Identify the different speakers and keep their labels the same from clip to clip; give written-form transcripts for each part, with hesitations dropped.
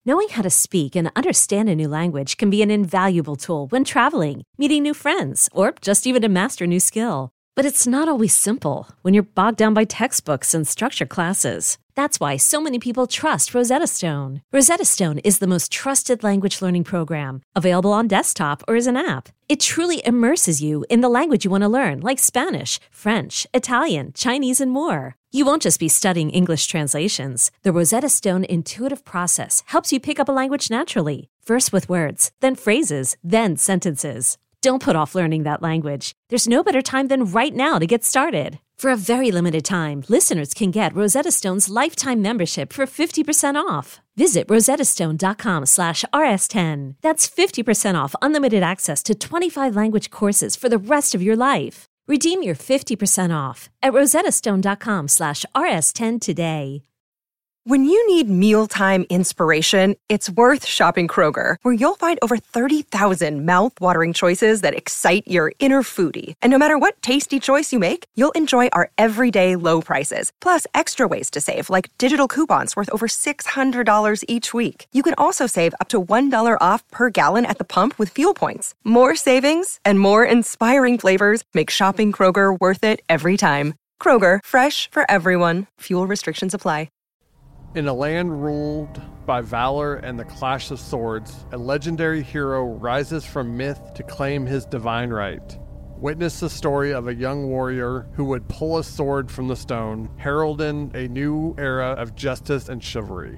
Speaker 1: Knowing how to speak and understand a new language can be an invaluable tool when traveling, meeting new friends, or just even to master a new skill. But it's not always simple when you're bogged down by textbooks and structured classes. That's why so many people trust Rosetta Stone. Rosetta Stone is the most trusted language learning program, available on desktop or as an app. It truly immerses you in the language you want to learn, like Spanish, French, Italian, Chinese, and more. You won't just be studying English translations. The Rosetta Stone intuitive process helps you pick up a language naturally, first with words, then phrases, then sentences. Don't put off learning that language. There's no better time than right now to get started. For a very limited time, listeners can get Rosetta Stone's lifetime membership for 50% off. Visit rosettastone.com/rs10. That's 50% off unlimited access to 25 language courses for the rest of your life. Redeem your 50% off at rosettastone.com/rs10 today.
Speaker 2: When you need mealtime inspiration, it's worth shopping Kroger, where you'll find over 30,000 mouth-watering choices that excite your inner foodie. And no matter what tasty choice you make, you'll enjoy our everyday low prices, plus extra ways to save, like digital coupons worth over $600 each week. You can also save up to $1 off per gallon at the pump with fuel points. More savings and more inspiring flavors make shopping Kroger worth it every time. Kroger, fresh for everyone. Fuel restrictions apply.
Speaker 3: In a land ruled by valor and the clash of swords, a legendary hero rises from myth to claim his divine right. Witness the story of a young warrior who would pull a sword from the stone, heralding a new era of justice and chivalry.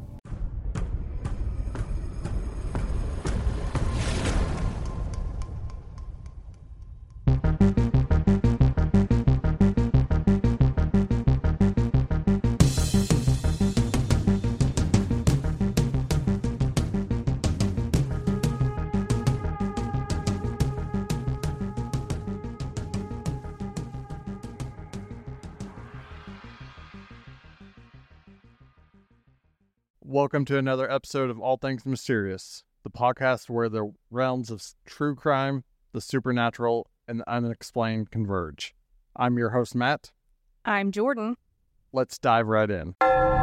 Speaker 3: Welcome to another episode of All Things Mysterious, the podcast where the realms of true crime, the supernatural, and the unexplained converge. I'm your host, Matt.
Speaker 4: I'm Jordan.
Speaker 3: Let's dive right in.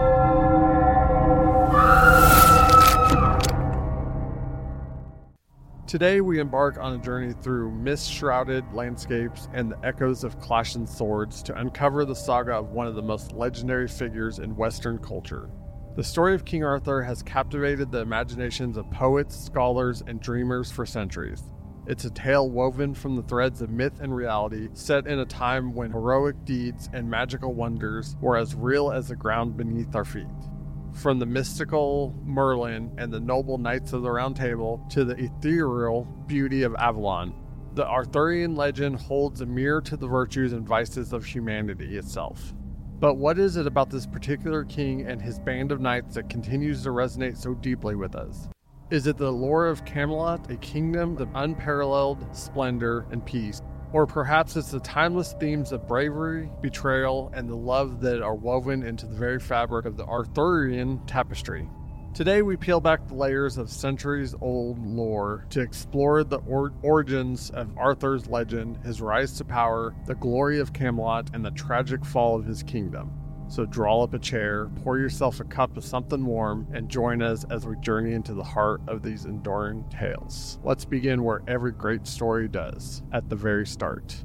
Speaker 3: Today we embark on a journey through mist-shrouded landscapes and the echoes of clashing swords to uncover the saga of one of the most legendary figures in Western culture. The story of King Arthur has captivated the imaginations of poets, scholars, and dreamers for centuries. It's a tale woven from the threads of myth and reality, set in a time when heroic deeds and magical wonders were as real as the ground beneath our feet. From the mystical Merlin and the noble knights of the Round Table to the ethereal beauty of Avalon, the Arthurian legend holds a mirror to the virtues and vices of humanity itself. But what is it about this particular king and his band of knights that continues to resonate so deeply with us? Is it the lore of Camelot, a kingdom of unparalleled splendor and peace? Or perhaps it's the timeless themes of bravery, betrayal, and the love that are woven into the very fabric of the Arthurian tapestry? Today we peel back the layers of centuries-old lore to explore the origins of Arthur's legend, his rise to power, the glory of Camelot, and the tragic fall of his kingdom. So draw up a chair, pour yourself a cup of something warm, and join us as we journey into the heart of these enduring tales. Let's begin where every great story does, at the very start.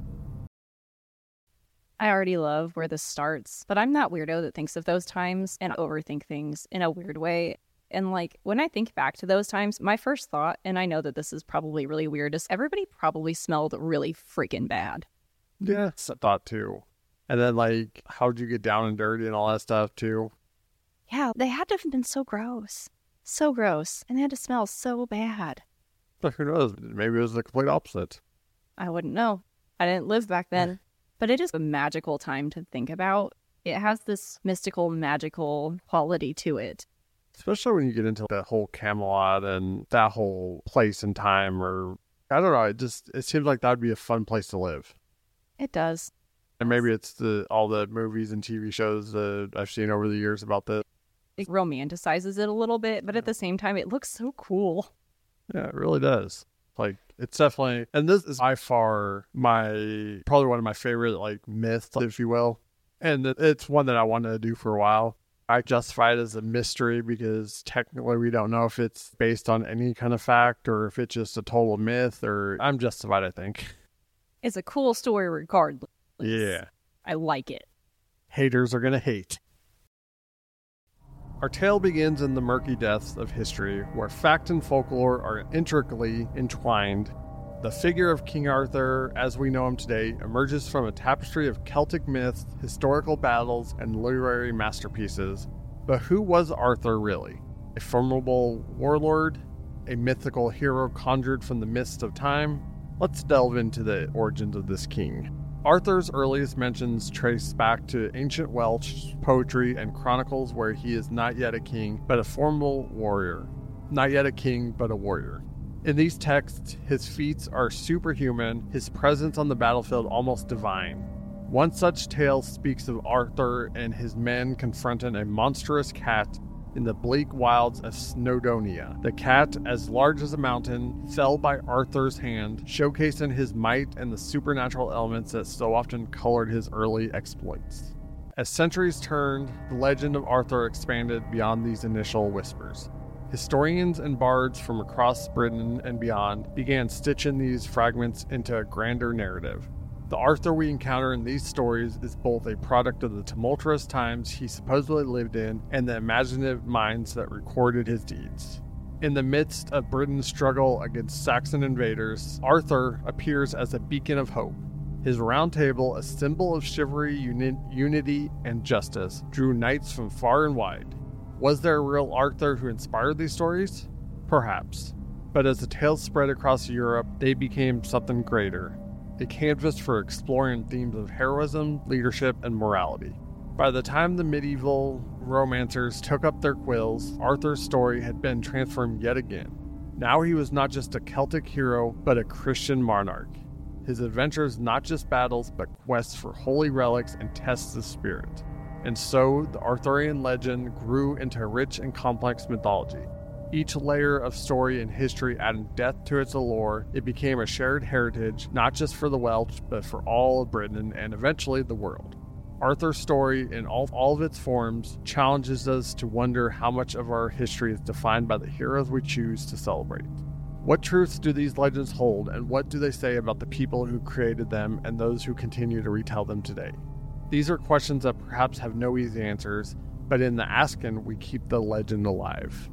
Speaker 4: I already love where this starts, but I'm that weirdo that thinks of those times and overthink things in a weird way. And when I think back to those times, my first thought, and I know that this is probably really weird, is everybody probably smelled really freaking bad.
Speaker 3: Yeah, that's a thought too. And then how'd you get down and dirty and all that stuff too?
Speaker 4: Yeah, they had to have been so gross. So gross. And they had to smell so bad.
Speaker 3: But who knows? Maybe it was the complete opposite.
Speaker 4: I wouldn't know. I didn't live back then. But it is a magical time to think about. It has this mystical, magical quality to it.
Speaker 3: Especially when you get into the whole Camelot and that whole place and time, or I don't know, it seems like that'd be a fun place to live.
Speaker 4: It does.
Speaker 3: And maybe it's all the movies and TV shows that I've seen over the years about this.
Speaker 4: It romanticizes it a little bit, but at the same time, it looks so cool.
Speaker 3: Yeah, it really does. It's definitely, and this is by far probably one of my favorite myths, if you will. And it's one that I wanted to do for a while. I justify it as a mystery because technically we don't know if it's based on any kind of fact or if it's just a total myth, or I'm justified, I think.
Speaker 4: It's a cool story regardless.
Speaker 3: Yeah.
Speaker 4: I like it.
Speaker 3: Haters are going to hate. Our tale begins in the murky depths of history, where fact and folklore are intricately entwined. The figure of King Arthur, as we know him today, emerges from a tapestry of Celtic myths, historical battles, and literary masterpieces. But who was Arthur really? A formidable warlord? A mythical hero conjured from the mist of time? Let's delve into the origins of this king. Arthur's earliest mentions trace back to ancient Welsh poetry and chronicles where he is not yet a king, but a formidable warrior. Not yet a king, but a warrior. In these texts, his feats are superhuman, his presence on the battlefield almost divine. One such tale speaks of Arthur and his men confronting a monstrous cat in the bleak wilds of Snowdonia. The cat, as large as a mountain, fell by Arthur's hand, showcasing his might and the supernatural elements that so often colored his early exploits. As centuries turned, the legend of Arthur expanded beyond these initial whispers. Historians and bards from across Britain and beyond began stitching these fragments into a grander narrative. The Arthur we encounter in these stories is both a product of the tumultuous times he supposedly lived in and the imaginative minds that recorded his deeds. In the midst of Britain's struggle against Saxon invaders, Arthur appears as a beacon of hope. His round table, a symbol of chivalry, unity, and justice, drew knights from far and wide. Was there a real Arthur who inspired these stories? Perhaps. But as the tales spread across Europe, they became something greater. A canvas for exploring themes of heroism, leadership, and morality. By the time the medieval romancers took up their quills, Arthur's story had been transformed yet again. Now he was not just a Celtic hero, but a Christian monarch. His adventures not just battles, but quests for holy relics and tests of spirit. And so, the Arthurian legend grew into a rich and complex mythology. Each layer of story and history adding depth to its allure, it became a shared heritage, not just for the Welsh, but for all of Britain and eventually the world. Arthur's story, in all of its forms, challenges us to wonder how much of our history is defined by the heroes we choose to celebrate. What truths do these legends hold, and what do they say about the people who created them and those who continue to retell them today? These are questions that perhaps have no easy answers, but in the asking, we keep the legend alive.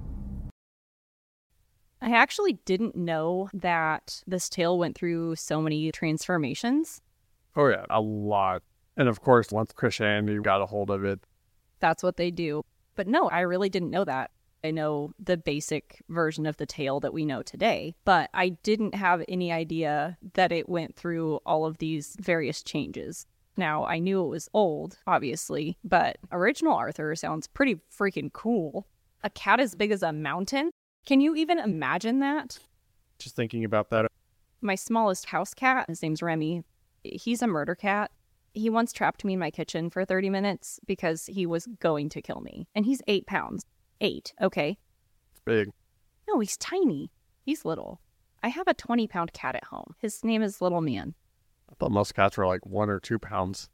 Speaker 4: I actually didn't know that this tale went through so many transformations.
Speaker 3: Oh yeah, a lot. And of course, once Christianity got a hold of it.
Speaker 4: That's what they do. But no, I really didn't know that. I know the basic version of the tale that we know today, but I didn't have any idea that it went through all of these various changes. Now, I knew it was old, obviously, but original Arthur sounds pretty freaking cool. A cat as big as a mountain? Can you even imagine that?
Speaker 3: Just thinking about that.
Speaker 4: My smallest house cat, his name's Remy, he's a murder cat. He once trapped me in my kitchen for 30 minutes because he was going to kill me. And he's 8 pounds. 8, okay?
Speaker 3: It's big.
Speaker 4: No, he's tiny. He's little. I have a 20-pound cat at home. His name is Little Man.
Speaker 3: I thought most cats were like 1 or 2 pounds.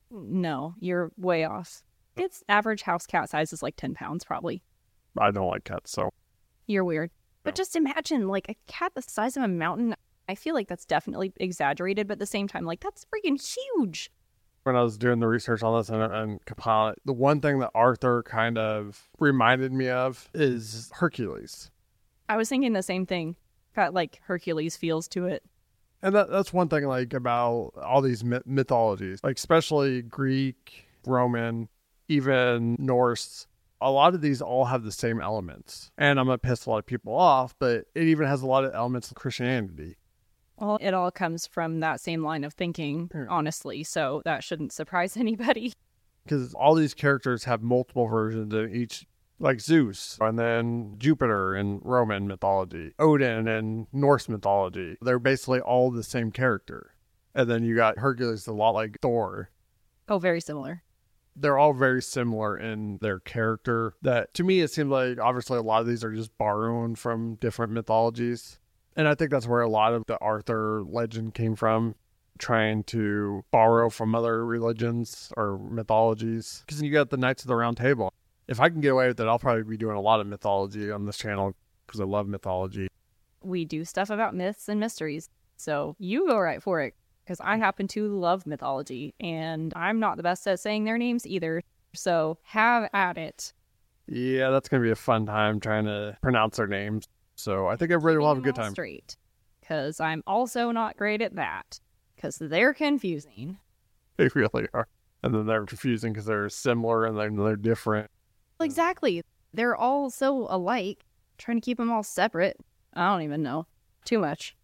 Speaker 4: No, you're way off. Its average house cat size is like 10 pounds, probably.
Speaker 3: I don't like cats, so.
Speaker 4: You're weird.
Speaker 3: No.
Speaker 4: But just imagine, like, a cat the size of a mountain. I feel like that's definitely exaggerated, but at the same time, like, that's freaking huge.
Speaker 3: When I was doing the research on this and compiling it, the one thing that Arthur kind of reminded me of is Hercules.
Speaker 4: I was thinking the same thing. Got, like, Hercules feels to it.
Speaker 3: And that's one thing, like, about all these mythologies, like, especially Greek, Roman, even Norse. A lot of these all have the same elements. And I'm going to piss a lot of people off, but it even has a lot of elements of Christianity.
Speaker 4: Well, it all comes from that same line of thinking, honestly, so that shouldn't surprise anybody.
Speaker 3: Because all these characters have multiple versions of each, like Zeus, and then Jupiter in Roman mythology, Odin in Norse mythology. They're basically all the same character. And then you got Hercules, a lot like Thor.
Speaker 4: Oh, very similar.
Speaker 3: They're all very similar in their character. That, to me, it seems like obviously a lot of these are just borrowing from different mythologies. And I think that's where a lot of the Arthur legend came from, trying to borrow from other religions or mythologies. Because you got the Knights of the Round Table. If I can get away with it, I'll probably be doing a lot of mythology on this channel because I love mythology.
Speaker 4: We do stuff about myths and mysteries, so you go right for it, because I happen to love mythology, and I'm not the best at saying their names either, so have at it.
Speaker 3: Yeah, that's going to be a fun time trying to pronounce their names, so I think everybody will have a good time.
Speaker 4: Straight, because I'm also not great at that, because they're confusing.
Speaker 3: They really are. And then they're confusing because they're similar and then they're different.
Speaker 4: Exactly. They're all so alike. Trying to keep them all separate. I don't even know. Too much.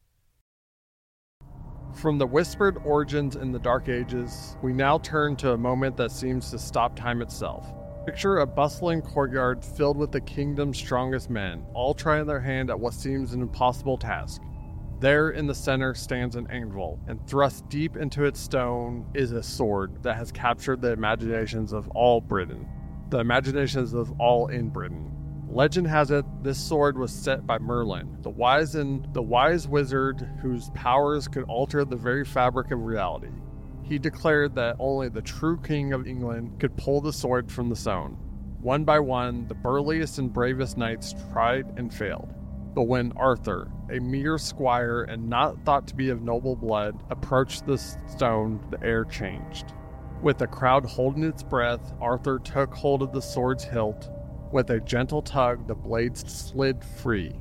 Speaker 3: From the whispered origins in the Dark Ages, we now turn to a moment that seems to stop time itself. Picture a bustling courtyard filled with the kingdom's strongest men, all trying their hand at what seems an impossible task. There in the center stands an anvil, and thrust deep into its stone is a sword that has captured the imaginations of all Britain. The imaginations of all in Britain. Legend has it, this sword was set by Merlin, the wise wizard whose powers could alter the very fabric of reality. He declared that only the true king of England could pull the sword from the stone. One by one, the burliest and bravest knights tried and failed. But when Arthur, a mere squire and not thought to be of noble blood, approached the stone, the air changed. With the crowd holding its breath, Arthur took hold of the sword's hilt. With a gentle tug, the blade slid free.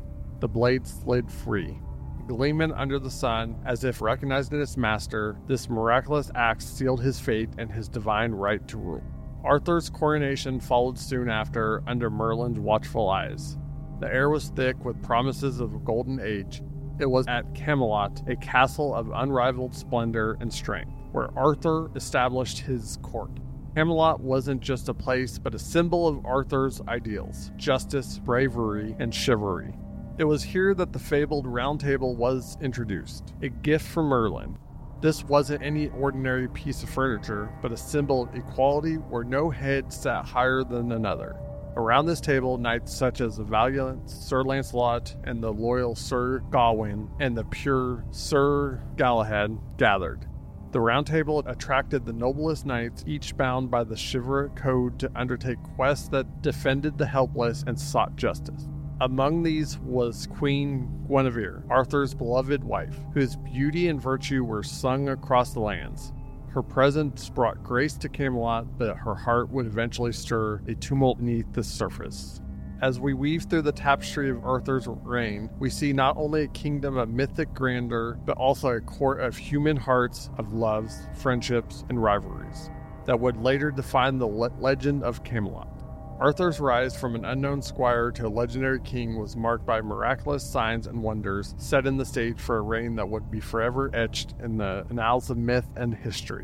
Speaker 3: Gleaming under the sun, as if recognizing its master, this miraculous act sealed his fate and his divine right to rule. Arthur's coronation followed soon after, under Merlin's watchful eyes. The air was thick with promises of a golden age. It was at Camelot, a castle of unrivaled splendor and strength, where Arthur established his court. Camelot wasn't just a place, but a symbol of Arthur's ideals, justice, bravery, and chivalry. It was here that the fabled Round Table was introduced, a gift from Merlin. This wasn't any ordinary piece of furniture, but a symbol of equality where no head sat higher than another. Around this table, knights such as the valiant Sir Lancelot and the loyal Sir Gawain and the pure Sir Galahad gathered. The Round Table attracted the noblest knights, each bound by the chivalric code to undertake quests that defended the helpless and sought justice. Among these was Queen Guinevere, Arthur's beloved wife, whose beauty and virtue were sung across the lands. Her presence brought grace to Camelot, but her heart would eventually stir a tumult beneath the surface. As we weave through the tapestry of Arthur's reign, we see not only a kingdom of mythic grandeur, but also a court of human hearts, of loves, friendships, and rivalries that would later define the legend of Camelot. Arthur's rise from an unknown squire to a legendary king was marked by miraculous signs and wonders, setting the stage for a reign that would be forever etched in the annals of myth and history.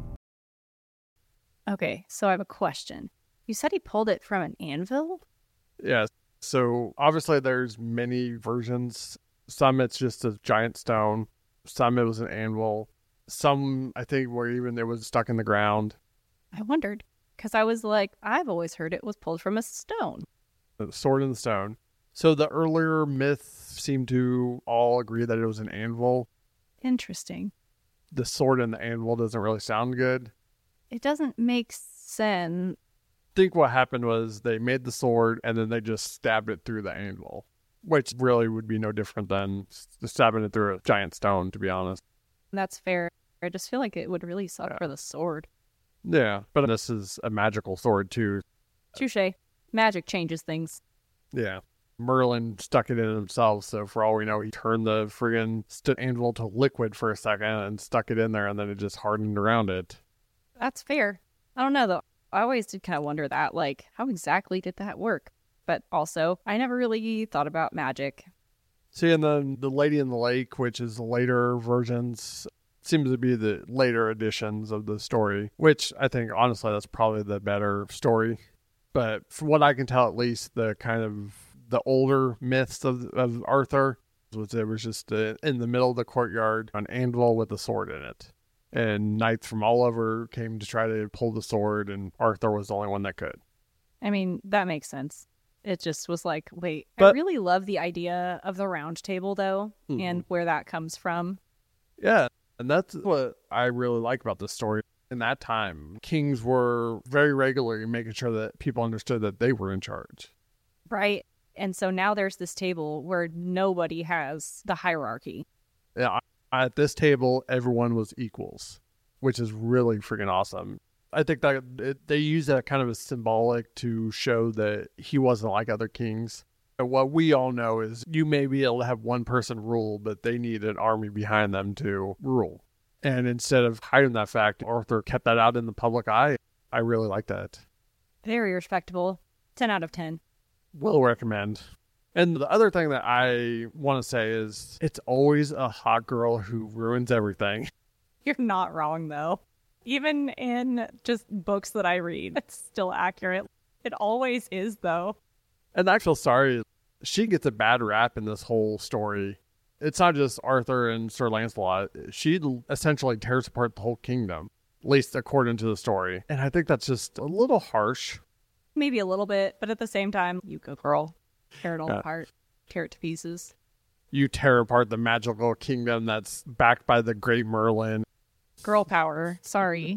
Speaker 4: Okay, so I have a question. You said he pulled it from an anvil?
Speaker 3: Yeah, so obviously there's many versions. Some it's just a giant stone. Some it was an anvil. Some, I think, were even it was stuck in the ground.
Speaker 4: I wondered, because I was like, I've always heard it was pulled from a stone.
Speaker 3: The sword in the stone. So the earlier myths seem to all agree that it was an anvil.
Speaker 4: Interesting.
Speaker 3: The sword and the anvil doesn't really sound good.
Speaker 4: It doesn't make sense.
Speaker 3: I think what happened was they made the sword and then they just stabbed it through the anvil, which really would be no different than stabbing it through a giant stone, to be honest.
Speaker 4: That's fair. I just feel like it would really suck for the sword.
Speaker 3: Yeah, but this is a magical sword too.
Speaker 4: Touché. Magic changes things.
Speaker 3: Yeah. Merlin stuck it in himself, so for all we know, he turned the friggin' anvil to liquid for a second and stuck it in there, and then it just hardened around it.
Speaker 4: That's fair. I don't know, though. I always did kind of wonder that, like, how exactly did that work? But also, I never really thought about magic.
Speaker 3: See, and then the Lady in the Lake, which is the later versions, seems to be the later editions of the story, which I think, honestly, that's probably the better story. But from what I can tell, at least, the kind of the older myths of Arthur was it was just in the middle of the courtyard, an anvil with a sword in it. And knights from all over came to try to pull the sword, and Arthur was the only one that could.
Speaker 4: I mean, that makes sense. It just was like, wait, I really love the idea of the Round Table, though, and where that comes from.
Speaker 3: Yeah, and that's what I really like about this story. In that time, kings were very regularly making sure that people understood that they were in charge.
Speaker 4: Right. And so now there's this table where nobody has the hierarchy.
Speaker 3: Yeah, at this table, everyone was equals, which is really freaking awesome. I think that they use that kind of as symbolic to show that he wasn't like other kings. And what we all know is you may be able to have one person rule, but they need an army behind them to rule. And instead of hiding that fact, Arthur kept that out in the public eye. I really like that.
Speaker 4: Very respectable. 10 out of 10.
Speaker 3: Will recommend. And the other thing that I want to say is it's always a hot girl who ruins everything.
Speaker 4: You're not wrong, though. Even in just books that I read, it's still accurate. It always is, though.
Speaker 3: And I feel sorry. She gets a bad rap in this whole story. It's not just Arthur and Sir Lancelot. She essentially tears apart the whole kingdom, at least according to the story. And I think that's just a little harsh.
Speaker 4: Maybe a little bit, but at the same time, you go, girl. Tear it all apart. Tear it to pieces.
Speaker 3: You tear apart the magical kingdom that's backed by the great Merlin.
Speaker 4: Girl power. Sorry.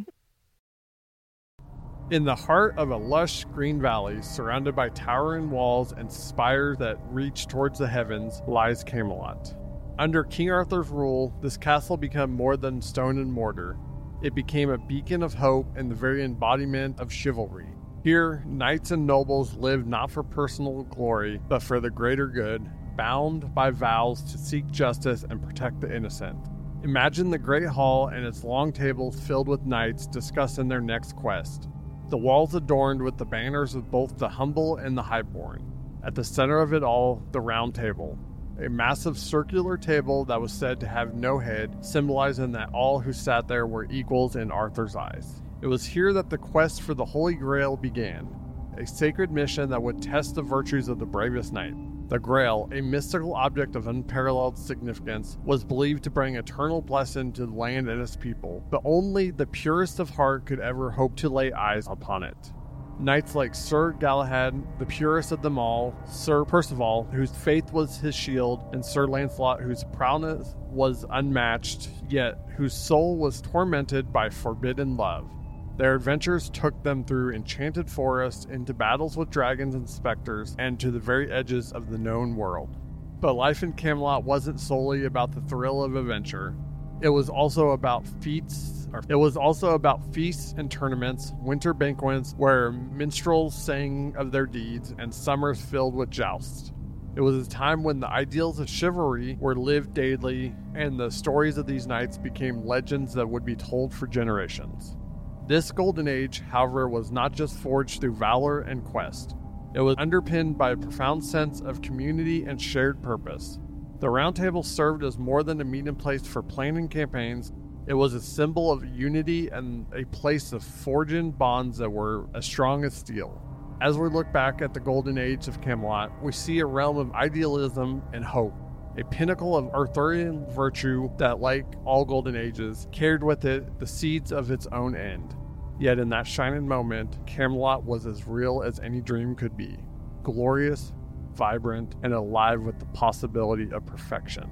Speaker 3: In the heart of a lush green valley, surrounded by towering walls and spires that reach towards the heavens, lies Camelot. Under King Arthur's rule, this castle became more than stone and mortar. It became a beacon of hope and the very embodiment of chivalry. Here, knights and nobles lived not for personal glory, but for the greater good, bound by vows to seek justice and protect the innocent. Imagine the great hall and its long tables filled with knights discussing their next quest. The walls adorned with the banners of both the humble and the highborn. At the center of it all, the Round Table, a massive circular table that was said to have no head, symbolizing that all who sat there were equals in Arthur's eyes. It was here that the quest for the Holy Grail began, a sacred mission that would test the virtues of the bravest knight. The Grail, a mystical object of unparalleled significance, was believed to bring eternal blessing to the land and its people, but only the purest of heart could ever hope to lay eyes upon it. Knights like Sir Galahad, the purest of them all, Sir Percival, whose faith was his shield, and Sir Lancelot, whose prowess was unmatched, yet whose soul was tormented by forbidden love. Their adventures took them through enchanted forests, into battles with dragons and specters, and to the very edges of the known world. But life in Camelot wasn't solely about the thrill of adventure. It was also about feasts and tournaments, winter banquets where minstrels sang of their deeds, and summers filled with jousts. It was a time when the ideals of chivalry were lived daily, and the stories of these knights became legends that would be told for generations. This golden age, however, was not just forged through valor and quest. It was underpinned by a profound sense of community and shared purpose. The Round Table served as more than a meeting place for planning campaigns. It was a symbol of unity and a place of forging bonds that were as strong as steel. As we look back at the golden age of Camelot, we see a realm of idealism and hope, a pinnacle of Arthurian virtue that, like all golden ages, carried with it the seeds of its own end. Yet in that shining moment, Camelot was as real as any dream could be, glorious, vibrant, and alive with the possibility of perfection.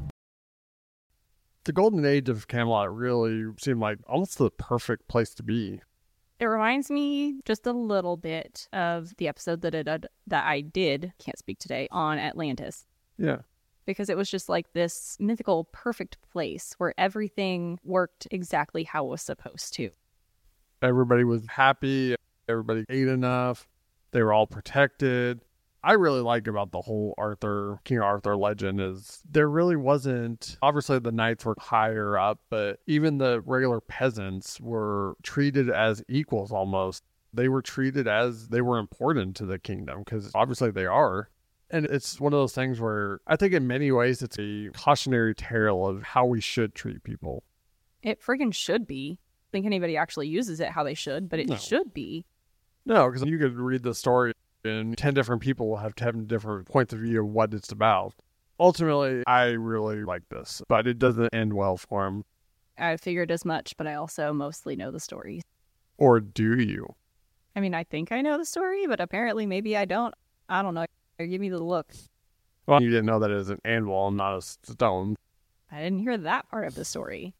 Speaker 3: The golden age of Camelot really seemed like almost the perfect place to be.
Speaker 4: It reminds me just a little bit of the episode that I did, can't speak today, on Atlantis.
Speaker 3: Yeah.
Speaker 4: Because it was just like this mythical, perfect place where everything worked exactly how it was supposed to.
Speaker 3: Everybody was happy. Everybody ate enough. They were all protected. I really like about the whole King Arthur legend is there really wasn't, obviously the knights were higher up, but even the regular peasants were treated as equals almost. They were treated as they were important to the kingdom because obviously they are. And it's one of those things where I think in many ways it's a cautionary tale of how we should treat people.
Speaker 4: It friggin' should be. I think anybody actually uses it how they should, but it should be.
Speaker 3: No, because you could read the story and 10 different people will have 10 different points of view of what it's about. Ultimately, I really like this, but it doesn't end well for him.
Speaker 4: I figured as much, but I also mostly know the story.
Speaker 3: Or do you?
Speaker 4: I mean, I think I know the story, but apparently maybe I don't. I don't know. Give me the look.
Speaker 3: Well, you didn't know that it was an anvil and not a stone.
Speaker 4: I didn't hear that part of the story.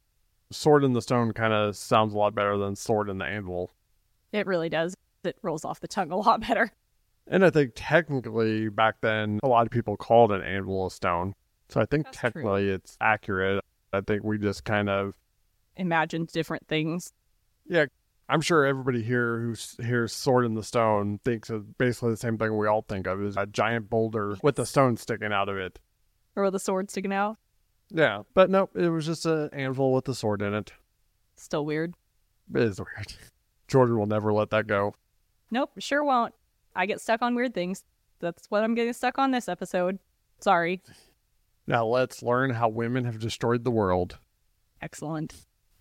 Speaker 3: Sword in the Stone kind of sounds a lot better than Sword in the Anvil.
Speaker 4: It really does. It rolls off the tongue a lot better.
Speaker 3: And I think technically back then, a lot of people called an anvil a stone. So I think
Speaker 4: That's
Speaker 3: technically it's accurate. I think we just kind of...
Speaker 4: Imagined different things.
Speaker 3: Yeah, I'm sure everybody here who hears Sword in the Stone thinks of basically the same thing we all think of, is a giant boulder with a stone sticking out of it.
Speaker 4: Or with a sword sticking out.
Speaker 3: Yeah, but nope, it was just an anvil with a sword in it.
Speaker 4: Still weird.
Speaker 3: It is weird. Jordan will never let that go.
Speaker 4: Nope, sure won't. I get stuck on weird things. That's what I'm getting stuck on this episode. Sorry.
Speaker 3: Now let's learn how women have destroyed the world.
Speaker 4: Excellent.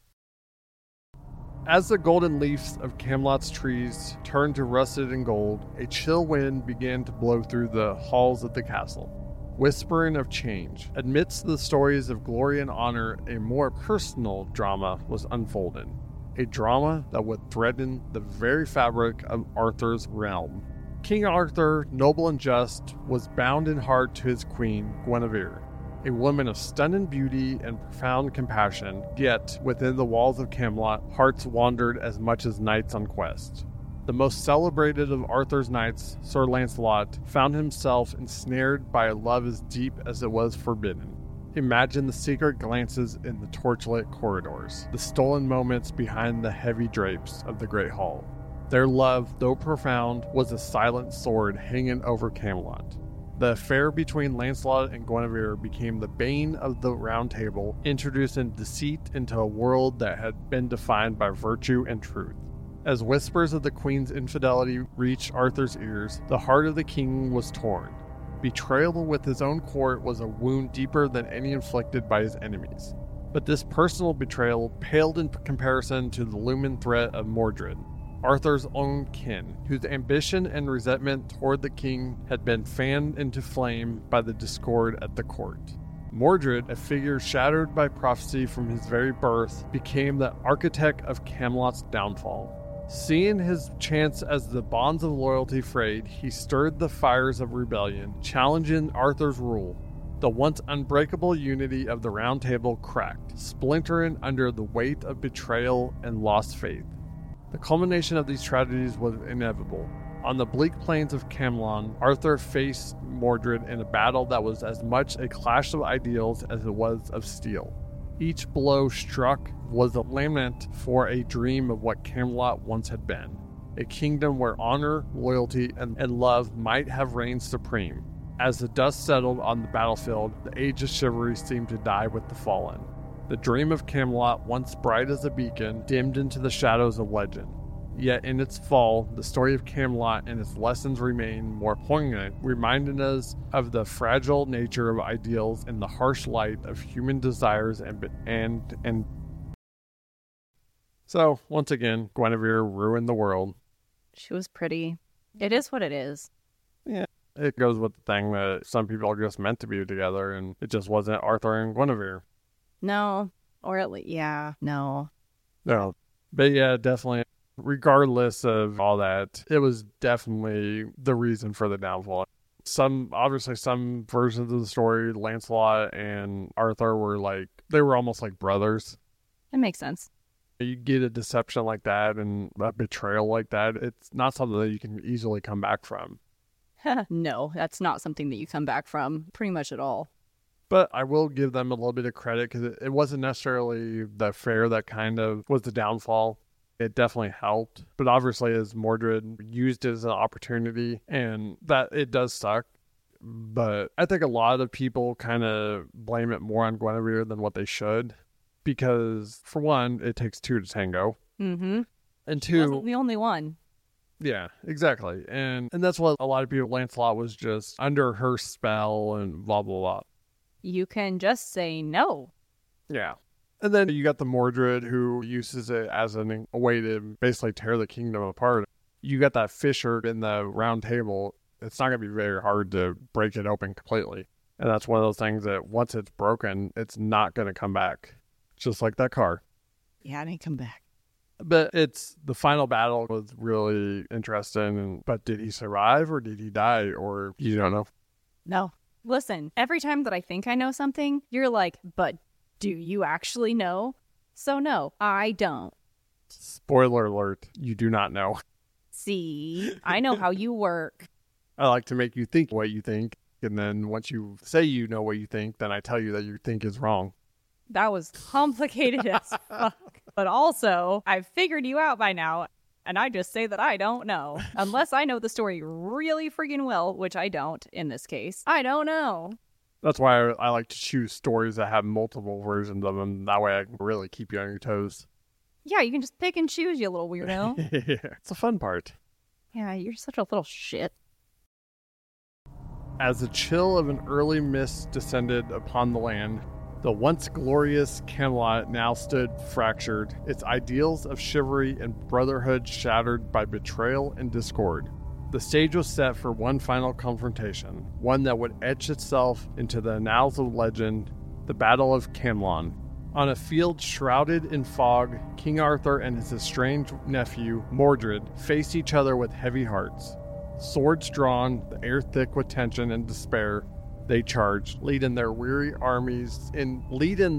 Speaker 3: As the golden leaves of Camelot's trees turned to rusted and gold, a chill wind began to blow through the halls of the castle, whispering of change. Amidst the stories of glory and honor, a more personal drama was unfolding. A drama that would threaten the very fabric of Arthur's realm. King Arthur, noble and just, was bound in heart to his queen, Guinevere, a woman of stunning beauty and profound compassion, yet within the walls of Camelot, hearts wandered as much as knights on quest. The most celebrated of Arthur's knights, Sir Lancelot, found himself ensnared by a love as deep as it was forbidden. Imagine the secret glances in the torchlit corridors, the stolen moments behind the heavy drapes of the Great Hall. Their love, though profound, was a silent sword hanging over Camelot. The affair between Lancelot and Guinevere became the bane of the Round Table, introducing deceit into a world that had been defined by virtue and truth. As whispers of the queen's infidelity reached Arthur's ears, the heart of the king was torn. Betrayal with his own court was a wound deeper than any inflicted by his enemies. But this personal betrayal paled in comparison to the looming threat of Mordred, Arthur's own kin, whose ambition and resentment toward the king had been fanned into flame by the discord at the court. Mordred, a figure shadowed by prophecy from his very birth, became the architect of Camelot's downfall. Seeing his chance as the bonds of loyalty frayed, he stirred the fires of rebellion, challenging Arthur's rule. The once unbreakable unity of the Round Table cracked, splintering under the weight of betrayal and lost faith. The culmination of these tragedies was inevitable. On the bleak plains of Camelot, Arthur faced Mordred in a battle that was as much a clash of ideals as it was of steel. Each blow struck was a lament for a dream of what Camelot once had been, a kingdom where honor, loyalty, and love might have reigned supreme. As the dust settled on the battlefield, the age of chivalry seemed to die with the fallen. The dream of Camelot, once bright as a beacon, dimmed into the shadows of legend. Yet in its fall, the story of Camelot and its lessons remain more poignant, reminding us of the fragile nature of ideals and the harsh light of human desires and So, once again, Guinevere ruined the world.
Speaker 4: She was pretty. It is what it is.
Speaker 3: Yeah, it goes with the thing that some people are just meant to be together, and it just wasn't Arthur and Guinevere.
Speaker 4: No. Or at least, yeah, no.
Speaker 3: No. But yeah, definitely. Regardless of all that, it was definitely the reason for the downfall. Obviously some versions of the story, Lancelot and Arthur they were almost like brothers.
Speaker 4: It makes sense.
Speaker 3: You get a deception like that and a betrayal like that, it's not something that you can easily come back from.
Speaker 4: No, that's not something that you come back from pretty much at all.
Speaker 3: But I will give them a little bit of credit because it wasn't necessarily the affair that kind of was the downfall. It definitely helped. But obviously, as Mordred used it as an opportunity, and that it does suck. But I think a lot of people kind of blame it more on Guinevere than what they should. Because, for one, it takes two to tango.
Speaker 4: Mm-hmm.
Speaker 3: And
Speaker 4: She
Speaker 3: two...
Speaker 4: wasn't the only one.
Speaker 3: Yeah, exactly. And that's what a lot of people... Lancelot was just under her spell and blah, blah, blah.
Speaker 4: You can just say no.
Speaker 3: Yeah. And then you got the Mordred who uses it as a way to basically tear the kingdom apart. You got that fissure in the Round Table. It's not going to be very hard to break it open completely. And that's one of those things that once it's broken, it's not going to come back. Just like that car.
Speaker 4: Yeah, it ain't come back.
Speaker 3: But the final battle was really interesting. But did he survive or did he die? Or you don't know?
Speaker 4: No. Listen, every time that I think I know something, you're like, but do you actually know? So no, I don't.
Speaker 3: Spoiler alert, you do not know.
Speaker 4: See, I know how you work.
Speaker 3: I like to make you think what you think, and then once you say you know what you think, then I tell you that you think is wrong.
Speaker 4: That was complicated as fuck. But also, I've figured you out by now, and I just say that I don't know. Unless I know the story really freaking well, which I don't in this case. I don't know.
Speaker 3: That's why I like to choose stories that have multiple versions of them. That way I can really keep you on your toes.
Speaker 4: Yeah, you can just pick and choose, you little weirdo.
Speaker 3: Yeah, it's the fun part.
Speaker 4: Yeah, you're such a little shit.
Speaker 3: As the chill of an early mist descended upon the land, the once glorious Camelot now stood fractured, its ideals of chivalry and brotherhood shattered by betrayal and discord. The stage was set for one final confrontation, one that would etch itself into the annals of legend, the Battle of Camlann. On a field shrouded in fog, King Arthur and his estranged nephew, Mordred, faced each other with heavy hearts. Swords drawn, the air thick with tension and despair, they charged, leading their weary armies into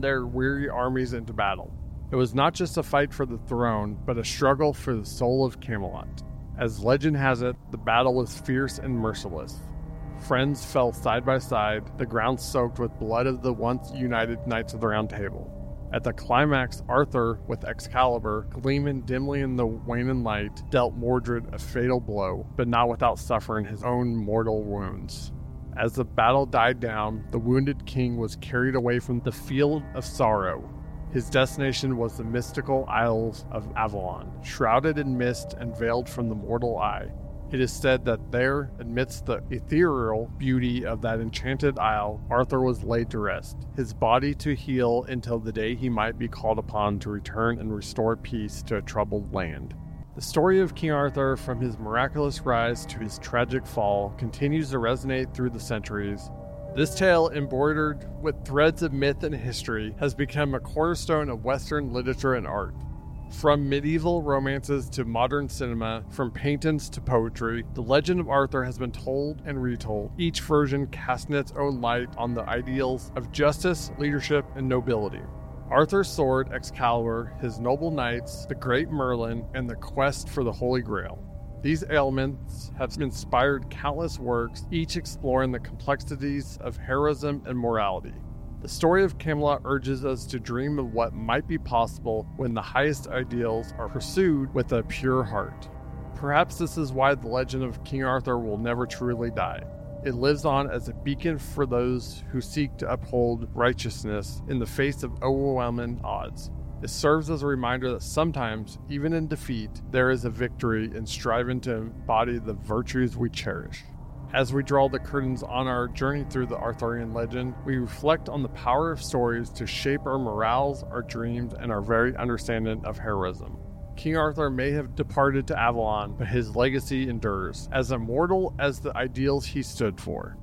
Speaker 3: battle. It was not just a fight for the throne, but a struggle for the soul of Camelot. As legend has it, the battle was fierce and merciless. Friends fell side by side, the ground soaked with blood of the once united Knights of the Round Table. At the climax, Arthur, with Excalibur gleaming dimly in the waning light, dealt Mordred a fatal blow, but not without suffering his own mortal wounds. As the battle died down, the wounded king was carried away from the field of sorrow. His destination was the mystical Isles of Avalon, shrouded in mist and veiled from the mortal eye. It is said that there, amidst the ethereal beauty of that enchanted isle, Arthur was laid to rest, his body to heal until the day he might be called upon to return and restore peace to a troubled land. The story of King Arthur, from his miraculous rise to his tragic fall, continues to resonate through the centuries. This tale, embroidered with threads of myth and history, has become a cornerstone of Western literature and art. From medieval romances to modern cinema, from paintings to poetry, the legend of Arthur has been told and retold, each version casting its own light on the ideals of justice, leadership, and nobility. Arthur's sword, Excalibur, his noble knights, the great Merlin, and the quest for the Holy Grail. These elements have inspired countless works, each exploring the complexities of heroism and morality. The story of Camelot urges us to dream of what might be possible when the highest ideals are pursued with a pure heart. Perhaps this is why the legend of King Arthur will never truly die. It lives on as a beacon for those who seek to uphold righteousness in the face of overwhelming odds. It serves as a reminder that sometimes, even in defeat, there is a victory in striving to embody the virtues we cherish. As we draw the curtains on our journey through the Arthurian legend, we reflect on the power of stories to shape our morals, our dreams, and our very understanding of heroism. King Arthur may have departed to Avalon, but his legacy endures, as immortal as the ideals he stood for.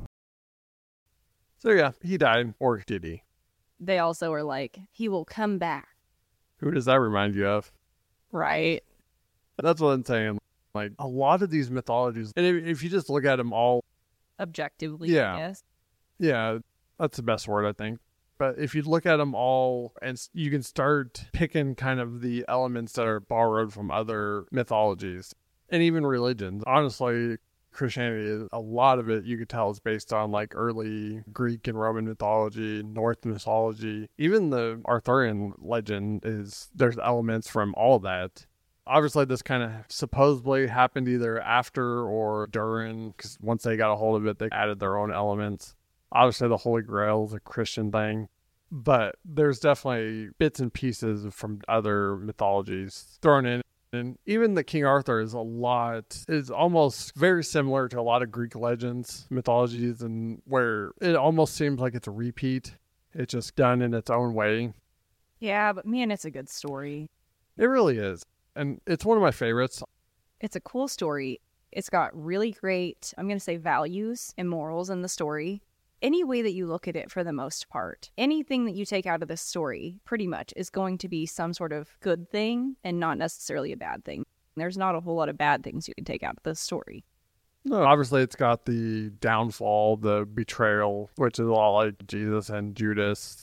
Speaker 3: So yeah, he died, or did he?
Speaker 4: They also were like, he will come back.
Speaker 3: Who does that remind you of?
Speaker 4: Right.
Speaker 3: That's what I'm saying. Like, a lot of these mythologies, and if you just look at them all
Speaker 4: Objectively,
Speaker 3: Yeah.
Speaker 4: yes.
Speaker 3: Yeah, that's the best word, I think. But if you look at them all, and you can start picking kind of the elements that are borrowed from other mythologies and even religions. Honestly, Christianity, a lot of it you could tell is based on like early Greek and Roman mythology, Norse mythology. Even the Arthurian legend there's elements from all of that. Obviously, this kind of supposedly happened either after or during, because once they got a hold of it, they added their own elements. Obviously, the Holy Grail is a Christian thing, but there's definitely bits and pieces from other mythologies thrown in. And even the King Arthur is almost very similar to a lot of Greek legends, mythologies, and where it almost seems like it's a repeat. It's just done in its own way.
Speaker 4: Yeah, but man, it's a good story.
Speaker 3: It really is. And it's one of my favorites.
Speaker 4: It's a cool story. It's got really great, I'm going to say, values and morals in the story. Any way that you look at it, for the most part, anything that you take out of this story pretty much is going to be some sort of good thing and not necessarily a bad thing. There's not a whole lot of bad things you can take out of this story.
Speaker 3: No, obviously it's got the downfall, the betrayal, which is a lot like Jesus and Judas.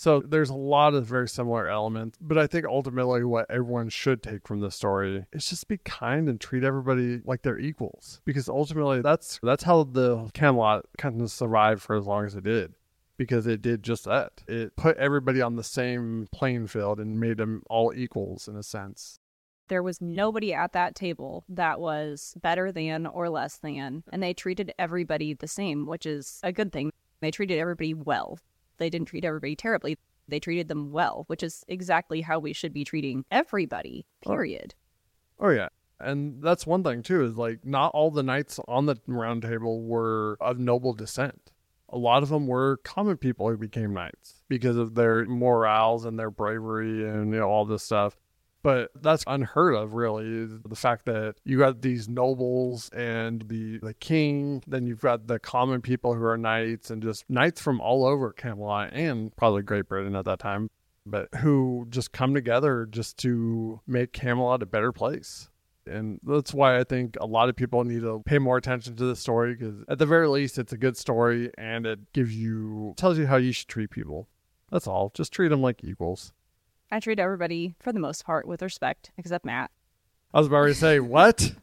Speaker 3: So there's a lot of very similar elements, but I think ultimately what everyone should take from this story is just be kind and treat everybody like they're equals. Because ultimately that's how the Camelot kind of survived for as long as it did. Because it did just that. It put everybody on the same playing field and made them all equals in a sense.
Speaker 4: There was nobody at that table that was better than or less than, and they treated everybody the same, which is a good thing. They treated everybody well. They didn't treat everybody terribly. They treated them well, which is exactly how we should be treating everybody, period.
Speaker 3: Oh yeah. And that's one thing too, is like not all the knights on the round table were of noble descent. A lot of them were common people who became knights because of their morals and their bravery and all this stuff. But that's unheard of, really, the fact that you got these nobles and the king, then you've got the common people who are knights and just knights from all over Camelot and probably Great Britain at that time, but who just come together just to make Camelot a better place. And that's why I think a lot of people need to pay more attention to this story, because at the very least, it's a good story and it tells you how you should treat people. That's all. Just treat them like equals.
Speaker 4: I treat everybody, for the most part, with respect, except Matt.
Speaker 3: I was about to say, what?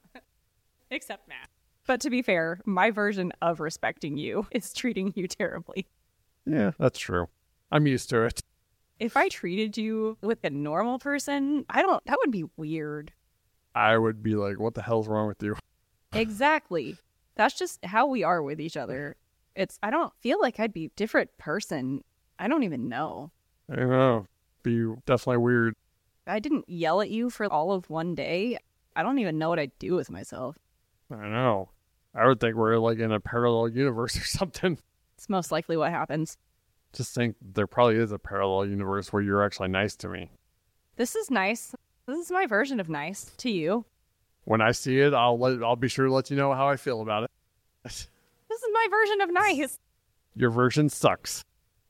Speaker 4: Except Matt. But to be fair, my version of respecting you is treating you terribly.
Speaker 3: Yeah, that's true. I'm used to it.
Speaker 4: If I treated you with a normal person, that would be weird.
Speaker 3: I would be like, what the hell's wrong with you?
Speaker 4: Exactly. That's just how we are with each other. I don't feel like I'd be a different person. I don't even know.
Speaker 3: I don't know. Be definitely weird.
Speaker 4: I didn't yell at you for all of one day. I don't even know what I'd do with myself.
Speaker 3: I know. I would think we're like in a parallel universe or something.
Speaker 4: It's most likely what happens.
Speaker 3: Just think there probably is a parallel universe where you're actually nice to me.
Speaker 4: This is nice. This is my version of nice to you.
Speaker 3: When I see it, I'll be sure to let you know how I feel about it.
Speaker 4: This is my version of nice.
Speaker 3: Your version sucks.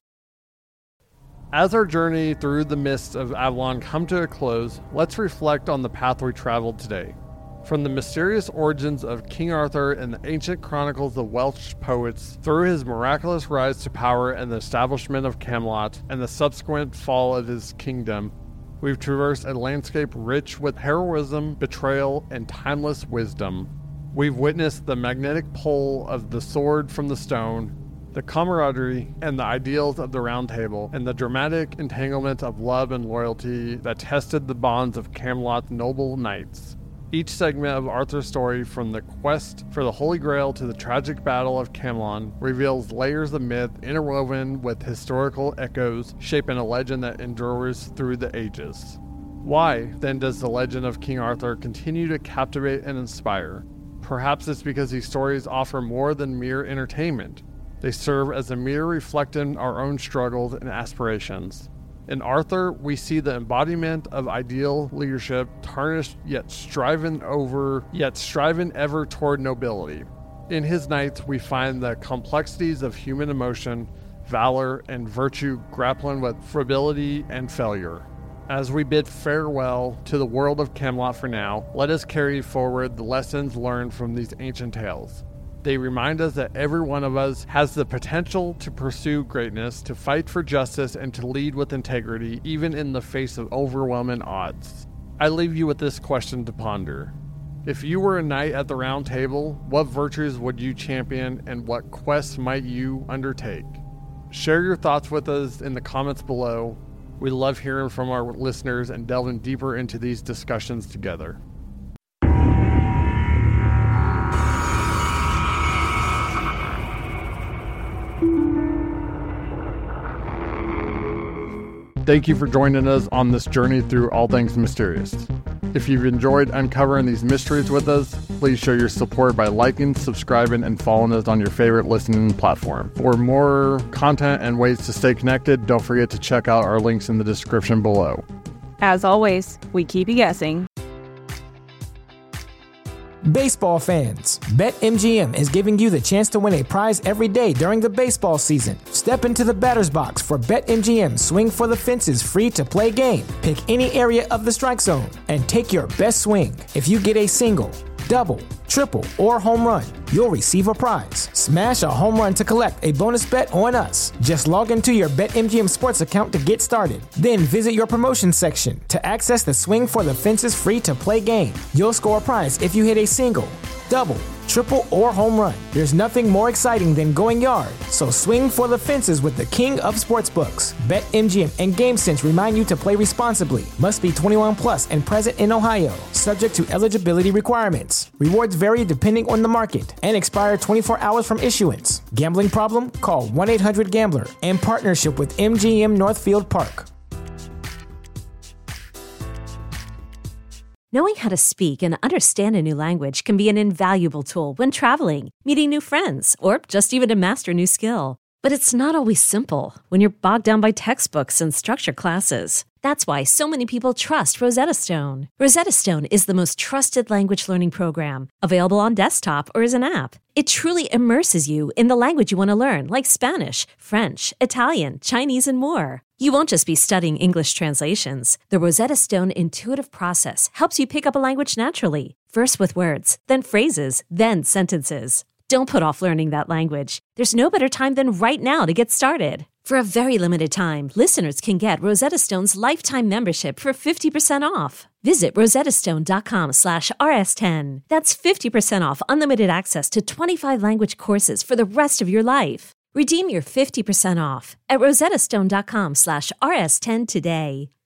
Speaker 3: As our journey through the mists of Avalon come to a close, let's reflect on the path we traveled today. From the mysterious origins of King Arthur and the ancient chronicles of Welsh poets, through his miraculous rise to power and the establishment of Camelot, and the subsequent fall of his kingdom, we've traversed a landscape rich with heroism, betrayal, and timeless wisdom. We've witnessed the magnetic pull of the sword from the stone, the camaraderie and the ideals of the Round Table, and the dramatic entanglement of love and loyalty that tested the bonds of Camelot's noble knights. Each segment of Arthur's story, from the quest for the Holy Grail to the tragic battle of Camelon, reveals layers of myth interwoven with historical echoes, shaping a legend that endures through the ages. Why, then, does the legend of King Arthur continue to captivate and inspire? Perhaps it's because these stories offer more than mere entertainment. They serve as a mirror reflecting our own struggles and aspirations. In Arthur, we see the embodiment of ideal leadership, tarnished yet striving ever toward nobility. In his knights, we find the complexities of human emotion, valor, and virtue grappling with frivolity and failure. As we bid farewell to the world of Camelot for now, let us carry forward the lessons learned from these ancient tales. They remind us that every one of us has the potential to pursue greatness, to fight for justice, and to lead with integrity, even in the face of overwhelming odds. I leave you with this question to ponder. If you were a knight at the Round Table, what virtues would you champion and what quests might you undertake? Share your thoughts with us in the comments below. We love hearing from our listeners and delving deeper into these discussions together. Thank you for joining us on this journey through all things mysterious. If you've enjoyed uncovering these mysteries with us, please show your support by liking, subscribing, and following us on your favorite listening platform. For more content and ways to stay connected, don't forget to check out our links in the description below.
Speaker 4: As always, we keep you guessing.
Speaker 5: Baseball fans, BetMGM is giving you the chance to win a prize every day during the baseball season. Step into the batter's box for BetMGM's Swing for the Fences free-to-play game. Pick any area of the strike zone and take your best swing. If you get a single, double, triple, or home run, you'll receive a prize. Smash a home run to collect a bonus bet on us. Just log into your BetMGM Sports account to get started. Then visit your promotions section to access the Swing for the Fences free-to-play game. You'll score a prize if you hit a single, double, triple, or home run. There's nothing more exciting than going yard, so swing for the fences with the king of sportsbooks. BetMGM and GameSense remind you to play responsibly. Must be 21 plus and present in Ohio, subject to eligibility requirements. Rewards vary depending on the market and expire 24 hours from issuance. Gambling problem? Call 1-800-GAMBLER. In partnership with MGM Northfield Park.
Speaker 1: Knowing how to speak and understand a new language can be an invaluable tool when traveling, meeting new friends, or just even to master a new skill. But it's not always simple when you're bogged down by textbooks and structured classes. That's why so many people trust Rosetta Stone. Rosetta Stone is the most trusted language learning program, available on desktop or as an app. It truly immerses you in the language you want to learn, like Spanish, French, Italian, Chinese, and more. You won't just be studying English translations. The Rosetta Stone intuitive process helps you pick up a language naturally, first with words, then phrases, then sentences. Don't put off learning that language. There's no better time than right now to get started. For a very limited time, listeners can get Rosetta Stone's lifetime membership for 50% off. Visit rosettastone.com/rs10. That's 50% off unlimited access to 25 language courses for the rest of your life. Redeem your 50% off at rosettastone.com/rs10 today.